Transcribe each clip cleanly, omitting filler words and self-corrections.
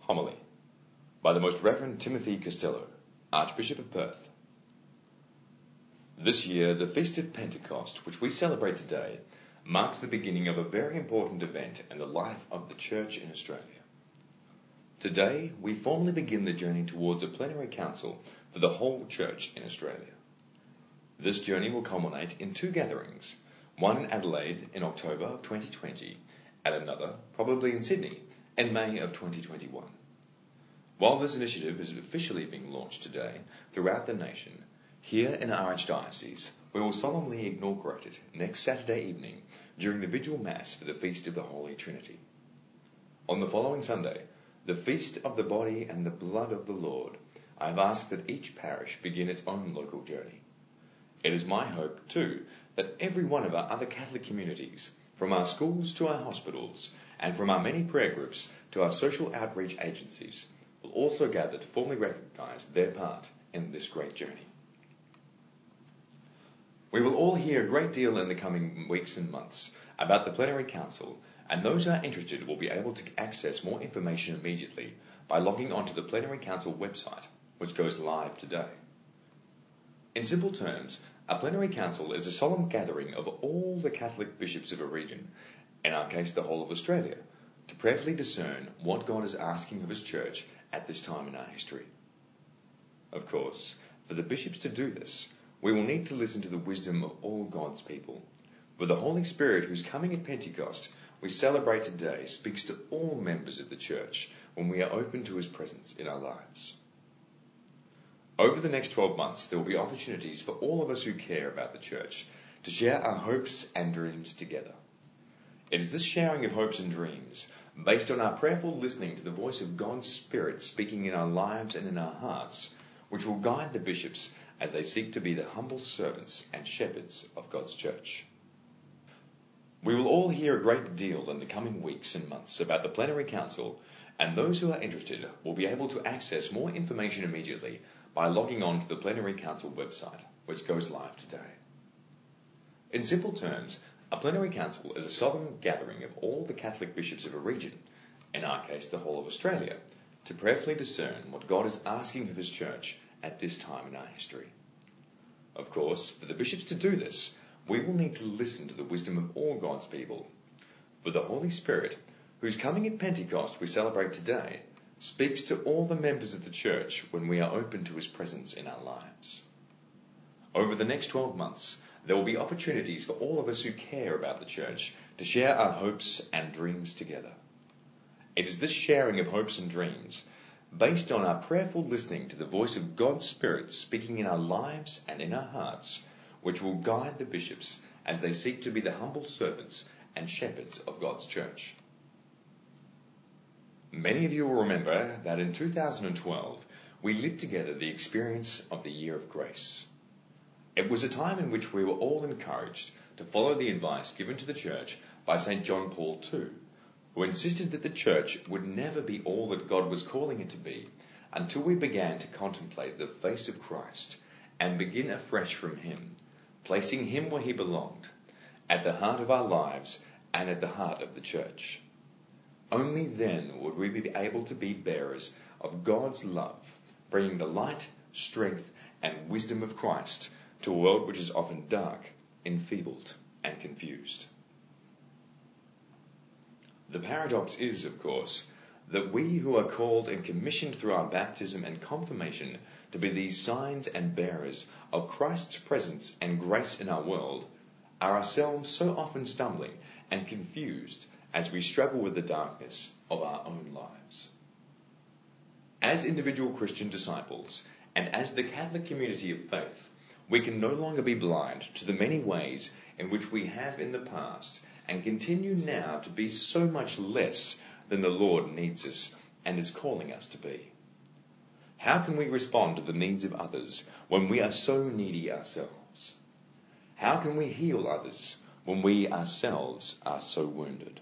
Homily by the Most Reverend Timothy Costello, Archbishop of Perth. This year, the Feast of Pentecost, which we celebrate today, marks the beginning of a very important event in the life of the Church in Australia. Today, we formally begin the journey towards a plenary council for the whole Church in Australia. This journey will culminate in two gatherings, one in Adelaide in October of 2020, and another, probably in Sydney, in May of 2021. While this initiative is officially being launched today throughout the nation, here in our Archdiocese, we will solemnly inaugurate it next Saturday evening during the Vigil Mass for the Feast of the Holy Trinity. On the following Sunday, the Feast of the Body and the Blood of the Lord, I have asked that each parish begin its own local journey. It is my hope, too, that every one of our other Catholic communities, from our schools to our hospitals, and from our many prayer groups to our social outreach agencies, will also gather to formally recognise their part in this great journey. We will all hear a great deal in the coming weeks and months about the Plenary Council, and those who are interested will be able to access more information immediately by logging onto the Plenary Council website, which goes live today. In simple terms, a Plenary Council is a solemn gathering of all the Catholic bishops of a region, in our case the whole of Australia, to prayerfully discern what God is asking of His Church at this time in our history. Of course, for the bishops to do this, we will need to listen to the wisdom of all God's people. For the Holy Spirit, whose coming at Pentecost we celebrate today, speaks to all members of the Church when we are open to His presence in our lives. Over the next 12 months, there will be opportunities for all of us who care about the Church to share our hopes and dreams together. It is this sharing of hopes and dreams, based on our prayerful listening to the voice of God's Spirit speaking in our lives and in our hearts, which will guide the bishops as they seek to be the humble servants and shepherds of God's Church. We will all hear a great deal in the coming weeks and months about the Plenary Council, and those who are interested will be able to access more information immediately by logging on to the Plenary Council website, which goes live today. In simple terms, a Plenary Council is a solemn gathering of all the Catholic bishops of a region, in our case the whole of Australia, to prayerfully discern what God is asking of His Church at this time in our history. Of course, for the bishops to do this, we will need to listen to the wisdom of all God's people. For the Holy Spirit, whose coming at Pentecost we celebrate today, speaks to all the members of the Church when we are open to His presence in our lives. Over the next 12 months, there will be opportunities for all of us who care about the Church to share our hopes and dreams together. It is this sharing of hopes and dreams, based on our prayerful listening to the voice of God's Spirit speaking in our lives and in our hearts, which will guide the bishops as they seek to be the humble servants and shepherds of God's Church. Many of you will remember that in 2012, we lived together the experience of the Year of Grace. It was a time in which we were all encouraged to follow the advice given to the Church by St. John Paul II, who insisted that the Church would never be all that God was calling it to be until we began to contemplate the face of Christ and begin afresh from Him, placing Him where He belonged, at the heart of our lives and at the heart of the Church. Only then would we be able to be bearers of God's love, bringing the light, strength, and wisdom of Christ to a world which is often dark, enfeebled, and confused. The paradox is, of course, that we who are called and commissioned through our baptism and confirmation to be these signs and bearers of Christ's presence and grace in our world are ourselves so often stumbling and confused as we struggle with the darkness of our own lives. As individual Christian disciples, and as the Catholic community of faith, we can no longer be blind to the many ways in which we have in the past and continue now to be so much less than the Lord needs us and is calling us to be. How can we respond to the needs of others when we are so needy ourselves? How can we heal others when we ourselves are so wounded?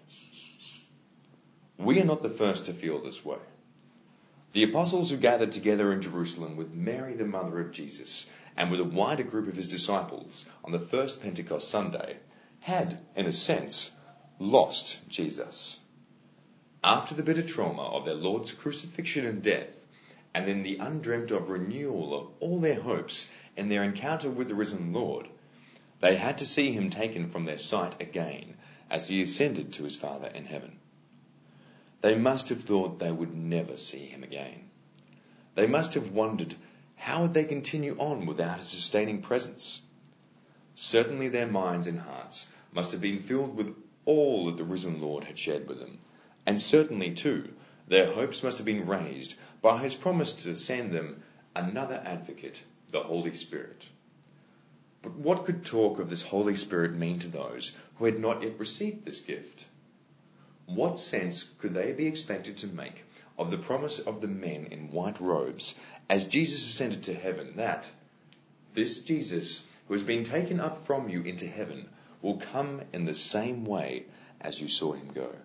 We are not the first to feel this way. The apostles who gathered together in Jerusalem with Mary, the mother of Jesus, and with a wider group of His disciples on the first Pentecost Sunday, had, in a sense, lost Jesus. After the bitter trauma of their Lord's crucifixion and death, and then the undreamt of renewal of all their hopes in their encounter with the risen Lord, they had to see him taken from their sight again as he ascended to his Father in heaven. They must have thought they would never see him again. They must have wondered how would they continue on without his sustaining presence. Certainly their minds and hearts must have been filled with all that the risen Lord had shared with them, and certainly, too, their hopes must have been raised by his promise to send them another advocate, the Holy Spirit. But what could talk of this Holy Spirit mean to those who had not yet received this gift? What sense could they be expected to make of the promise of the men in white robes as Jesus ascended to heaven, that this Jesus who has been taken up from you into heaven will come in the same way as you saw him go?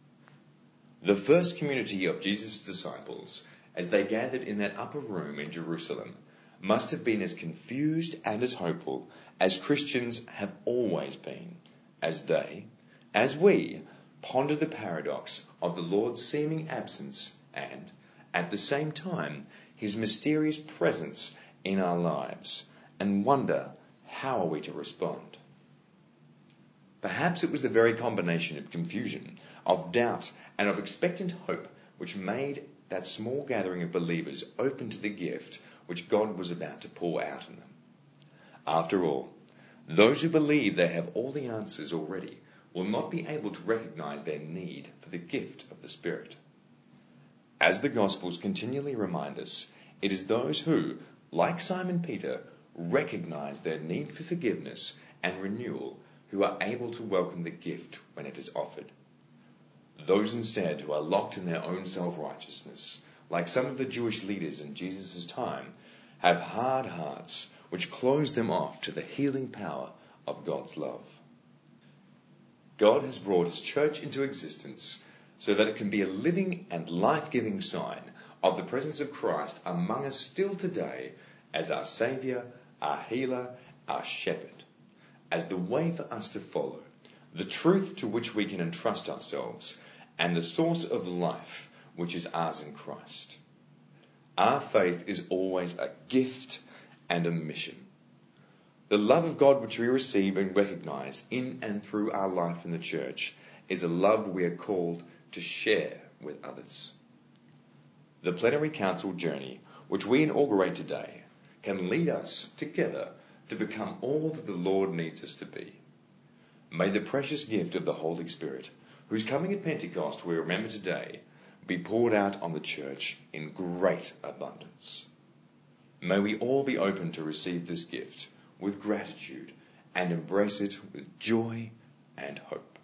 The first community of Jesus' disciples, as they gathered in that upper room in Jerusalem, must have been as confused and as hopeful as Christians have always been, as they, as we, ponder the paradox of the Lord's seeming absence and, at the same time, his mysterious presence in our lives, and wonder how are we to respond. Perhaps it was the very combination of confusion, of doubt, and of expectant hope which made that small gathering of believers open to the gift which God was about to pour out in them. After all, those who believe they have all the answers already will not be able to recognize their need for the gift of the Spirit. As the Gospels continually remind us, it is those who, like Simon Peter, recognize their need for forgiveness and renewal who are able to welcome the gift when it is offered. Those instead who are locked in their own self-righteousness, like some of the Jewish leaders in Jesus' time, have hard hearts which close them off to the healing power of God's love. God has brought his church into existence so that it can be a living and life-giving sign of the presence of Christ among us still today as our Saviour, our healer, our shepherd, as the way for us to follow, the truth to which we can entrust ourselves, and the source of life which is ours in Christ. Our faith is always a gift and a mission. The love of God which we receive and recognize in and through our life in the church is a love we are called to share with others. The Plenary Council journey, which we inaugurate today, can lead us together to become all that the Lord needs us to be. May the precious gift of the Holy Spirit, whose coming at Pentecost we remember today, be poured out on the church in great abundance. May we all be open to receive this gift with gratitude and embrace it with joy and hope.